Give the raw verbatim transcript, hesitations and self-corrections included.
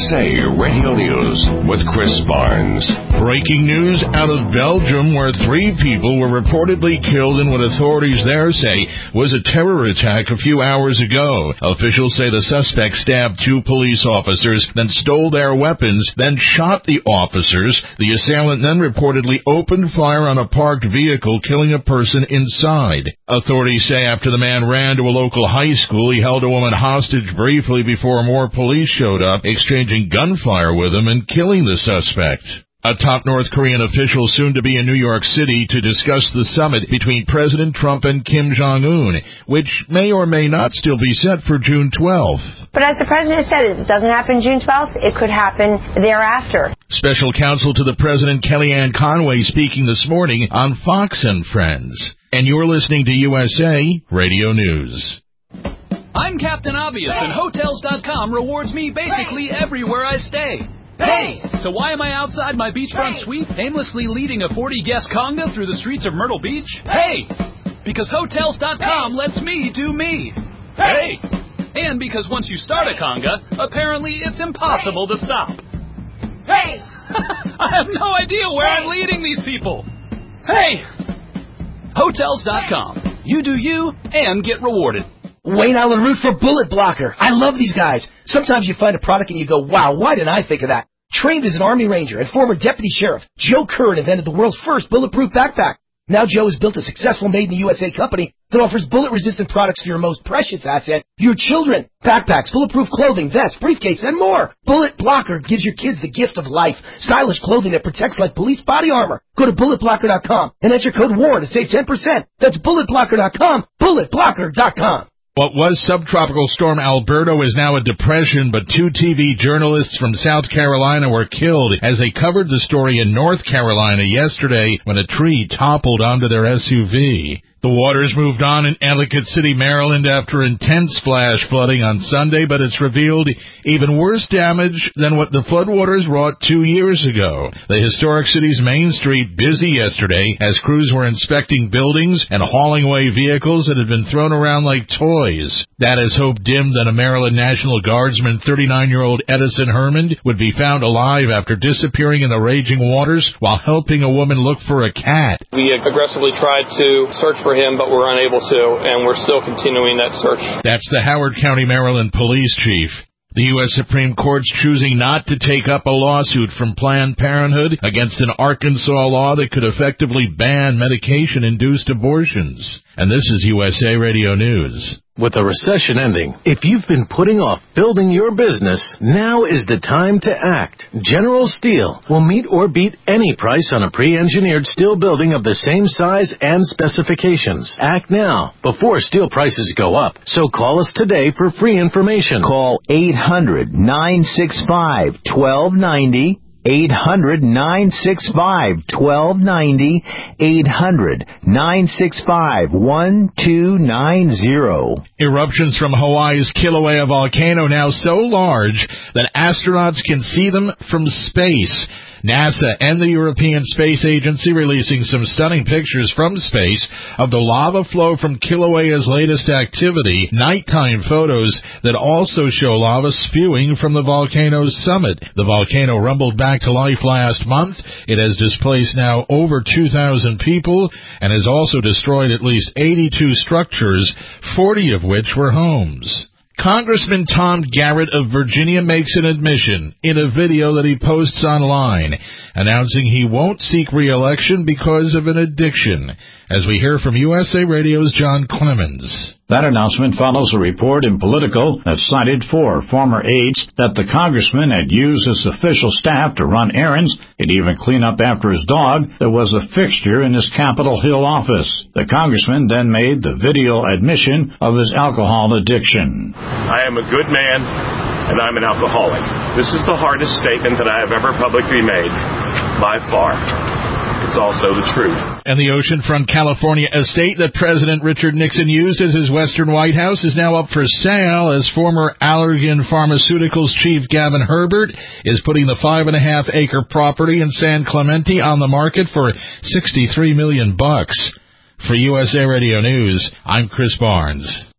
S A Radio News with Chris Barnes. Breaking news out of Belgium, where three people were reportedly killed in what authorities there say was a terror attack a few hours ago. Officials say the suspect stabbed two police officers, then stole their weapons, then shot the officers. The assailant then reportedly opened fire on a parked vehicle, killing a person inside. Authorities say after the man ran to a local high school, he held a woman hostage briefly before more police showed up, exchanging gunfire with him and killing the suspect. A top North Korean official soon to be in New York City to discuss the summit between President Trump and Kim Jong-un, which may or may not still be set for June twelfth. But as the president said, it doesn't happen June twelfth, it could happen thereafter. Special counsel to the president, Kellyanne Conway, speaking this morning on Fox and Friends. And you're listening to U S A Radio News. I'm Captain Obvious, and Hotels dot com rewards me basically everywhere I stay. Hey! So why am I outside my beachfront suite, aimlessly leading a forty-guest conga through the streets of Myrtle Beach? Hey! Because Hotels dot com lets me do me. Hey! And because once you start a conga, apparently it's impossible to stop. Hey! I have no idea where I'm leading these people. Hey! Hotels dot com. You do you and get rewarded. Wayne Allen Root for Bullet Blocker. I love these guys. Sometimes you find a product and you go, wow, why didn't I think of that? Trained as an Army Ranger and former Deputy Sheriff, Joe Curran invented the world's first bulletproof backpack. Now Joe has built a successful made-in-the-U S A company that offers bullet-resistant products for your most precious asset, your children. Backpacks, bulletproof clothing, vests, briefcase, and more. Bullet Blocker gives your kids the gift of life. Stylish clothing that protects like police body armor. Go to bullet blocker dot com and enter code WARN to save ten percent. That's bullet blocker dot com, bullet blocker dot com. What was subtropical storm Alberto is now a depression, but two T V journalists from South Carolina were killed as they covered the story in North Carolina yesterday when a tree toppled onto their S U V. The waters moved on in Ellicott City, Maryland after intense flash flooding on Sunday, but it's revealed even worse damage than what the floodwaters wrought two years ago. The historic city's Main Street busy yesterday as crews were inspecting buildings and hauling away vehicles that had been thrown around like toys. That as hope dimmed that a Maryland National Guardsman, thirty-nine-year-old Edison Herman, would be found alive after disappearing in the raging waters while helping a woman look for a cat. We aggressively tried to search for him, but we're unable to, and we're still continuing that search. That's the Howard County, Maryland police chief. The U S Supreme Court's choosing not to take up a lawsuit from Planned Parenthood against an Arkansas law that could effectively ban medication-induced abortions. And this is U S A Radio News. With the recession ending, if you've been putting off building your business, now is the time to act. General Steel will meet or beat any price on a pre-engineered steel building of the same size and specifications. Act now, before steel prices go up. So call us today for free information. Call eight hundred, nine six five, one two nine zero. eight hundred, nine six five, one two nine zero. eight hundred, nine six five, one two nine zero. Eruptions from Hawaii's Kilauea volcano now so large that astronauts can see them from space. NASA and the European Space Agency releasing some stunning pictures from space of the lava flow from Kilauea's latest activity, nighttime photos that also show lava spewing from the volcano's summit. The volcano rumbled back to life last month. It has displaced now over two thousand people and has also destroyed at least eighty-two structures, forty of which were homes. Congressman Tom Garrett of Virginia makes an admission in a video that he posts online, announcing he won't seek re-election because of an addiction, as we hear from U S A Radio's John Clemens. That announcement follows a report in Politico that cited four former aides that the congressman had used his official staff to run errands and even clean up after his dog that was a fixture in his Capitol Hill office. The congressman then made the video admission of his alcohol addiction. I am a good man, and I'm an alcoholic. This is the hardest statement that I have ever publicly made, by far. It's also the truth. And the oceanfront California estate that President Richard Nixon used as his Western White House is now up for sale as former Allergan Pharmaceuticals chief Gavin Herbert is putting the five and a half acre property in San Clemente on the market for sixty-three million bucks. For U S A Radio News, I'm Chris Barnes.